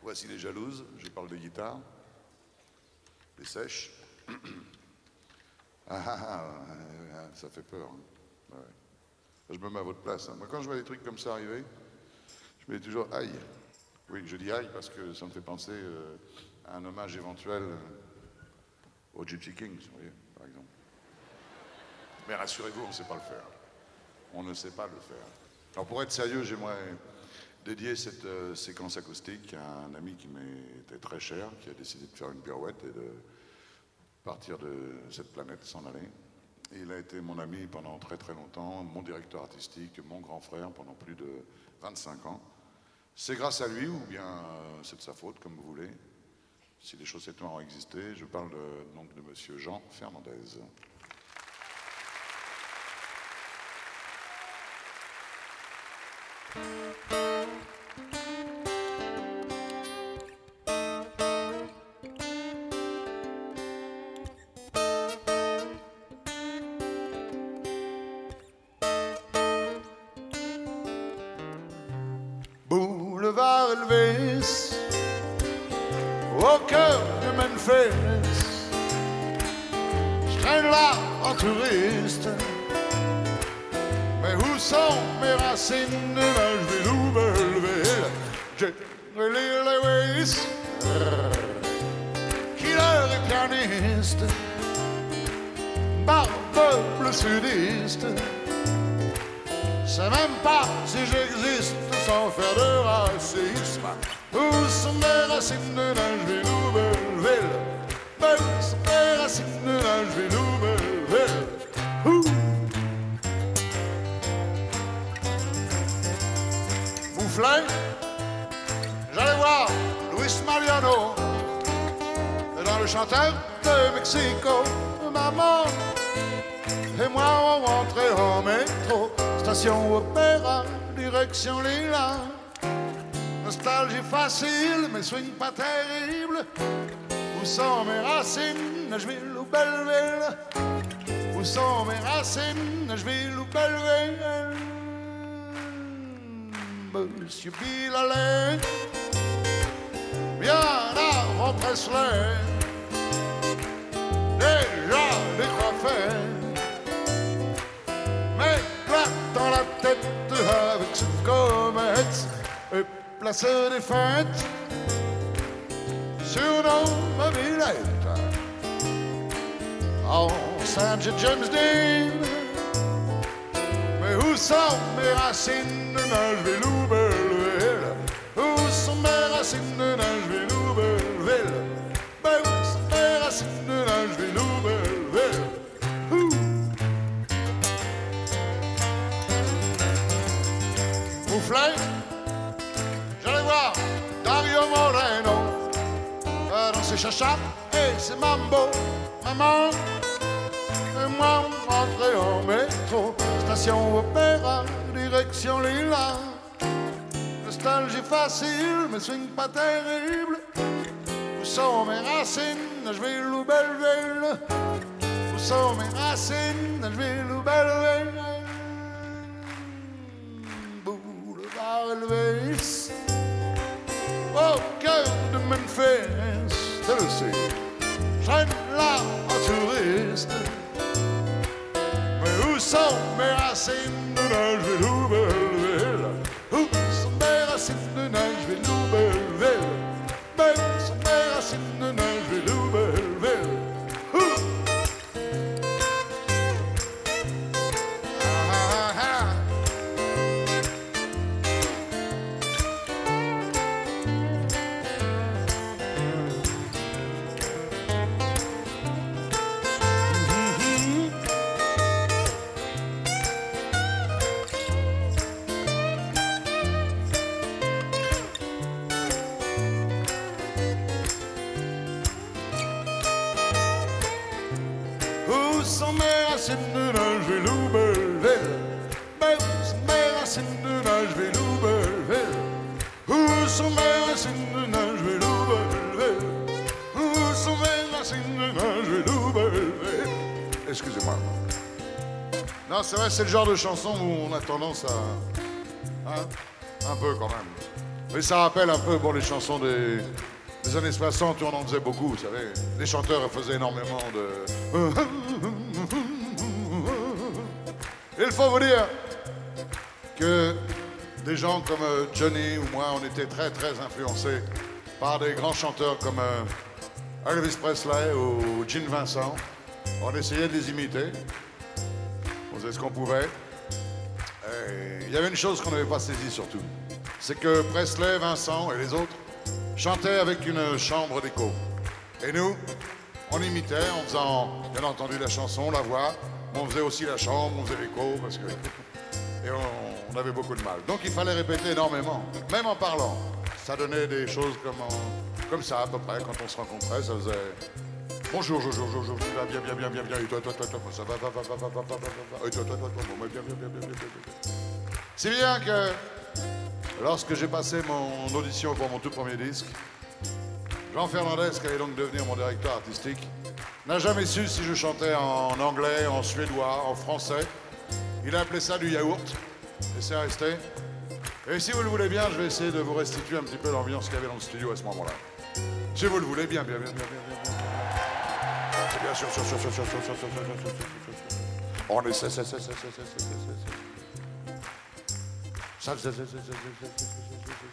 Voici les jalouses, je parle de guitare, les sèches. Ça fait peur. Hein. Ouais. Je me mets à votre place. Hein. Moi, quand je vois des trucs comme ça arriver, je me dis toujours aïe. Oui, je dis aïe parce que ça me fait penser à un hommage éventuel aux Gypsy Kings, vous voyez, par exemple. Mais rassurez-vous, on ne sait pas le faire. On ne sait pas le faire. Alors, pour être sérieux, j'aimerais dédier cette séquence acoustique à un ami qui m'était très cher, qui a décidé de faire une pirouette et de partir de cette planète, s'en aller. Et il a été mon ami pendant très très longtemps, mon directeur artistique, mon grand frère pendant plus de 25 ans. C'est grâce à lui, ou bien c'est de sa faute, comme vous voulez, si les chaussettes noires ont existé. Je parle donc de monsieur Jean Fernandez. Boulevard Elvis, au cœur de Memphis, je traîne là en touriste. Mais où sont mes racines? Je vais Louisville, Jerry Lewis, killer et pianiste, barbe bleu sudiste. C'est même pas si j'existe sans faire de racisme. Où sont mes racines? Je vais Louisville. Où sont mes racines? Je vais Louisville. Boufflin, j'allais voir Luis Mariano dans le chanteur de Mexico. Maman et moi on rentrait en métro, station Opéra, direction Lila. Nostalgie facile, mais swing pas terrible. Où sont mes racines? Nashville ou Belleville? Où sont mes racines? Nashville ou Belleville? Monsieur Bill Allen, bien avant Presley, déjà décoiffé, mais là dans la tête avec ce comète et place des fêtes sur nos mobilettes en Saint-James Dean. Mais où sont mes racines? Nashville ou Belleville? Où sont mes racines? Nashville ou Belleville? Mais où sont mes racines? Nashville ou Belleville? Boufflin, j'allais voir Dario Moreno dans ses chachas et ses mambo. Maman et moi on rentrait en métro, station Opéra, direction Lila. Nostalgie facile, mais swing pas terrible. Où sont mes racines? Nashville ou Belleville? Où sont mes racines? Nashville ou Belleville? Boulevard Elvis, au cœur de Memphis, Tennessee. Je traîne là en touriste. Mais où sont mes racines? Nashville ou Belleville? Où sont mes racines? Nashville ou Belleville? Mais où sont mes racines? Nashville ou Belleville? Où sont mes racines? Nashville ou Belleville? Mais où sont mes racines? Nashville ou Belleville? Où sont mes racines? Nashville ou Belleville? Où sont mes racines? Nashville ou Belleville? Excusez-moi. Non, c'est vrai, c'est le genre de chanson où on a tendance à... Hein, un peu quand même. Mais ça rappelle un peu bon, les chansons des années 60 où on en faisait beaucoup, vous savez. Les chanteurs faisaient énormément de... Il faut vous dire que des gens comme Johnny ou moi, on était très très influencés par des grands chanteurs comme Elvis Presley ou Gene Vincent. On essayait de les imiter. On faisait ce qu'on pouvait. Et il y avait une chose qu'on n'avait pas saisie surtout. C'est que Presley, Vincent et les autres chantaient avec une chambre d'écho. Et nous, on imitait en faisant, bien entendu, la chanson, la voix. Mais on faisait aussi la chambre, on faisait l'écho parce que... Et on avait beaucoup de mal. Donc il fallait répéter énormément, même en parlant. Ça donnait des choses comme ça à peu près, quand on se rencontrait, ça faisait... Bonjour, tu vas bien, et toi, ça va, et toi, bon, bien. Si bien que, lorsque j'ai passé mon audition pour mon tout premier disque, Jean Fernandez, qui allait donc devenir mon directeur artistique, n'a jamais su si je chantais en anglais, en suédois, en français. Il a appelé ça du yaourt, et c'est resté. Et si vous le voulez bien, je vais essayer de vous restituer un petit peu l'ambiance qu'il y avait dans le studio à ce moment-là. Si vous le voulez bien. C'est bien sûr. On est ça.